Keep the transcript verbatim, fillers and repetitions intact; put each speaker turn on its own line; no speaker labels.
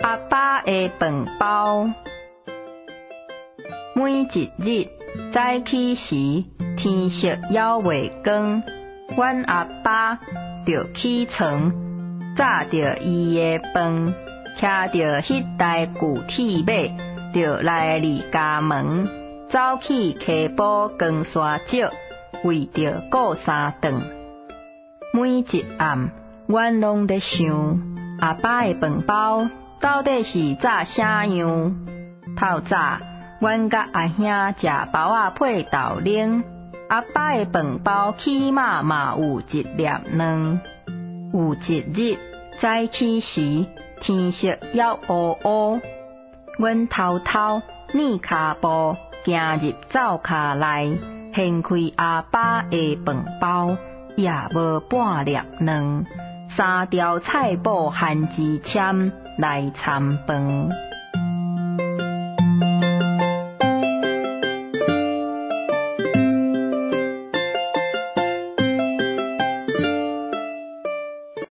阿爸的饭包。每一日早起时，天色还未光，阮阿爸就起床，炸着伊的饭，骑着迄台旧铁马，就来离家门，走去溪埔光山石，为着过三顿。每一暗，阮拢在想，阿爸的饭包到底是炸啥样？透早，阮甲阿兄食包仔配豆奶，阿爸的饭包起码嘛有一粒卵。有一日早起时，天色还乌乌，阮偷偷踮骹步行入灶骹内，掀开阿爸的饭包，也无半粒卵，三条菜脯番薯签来参饭。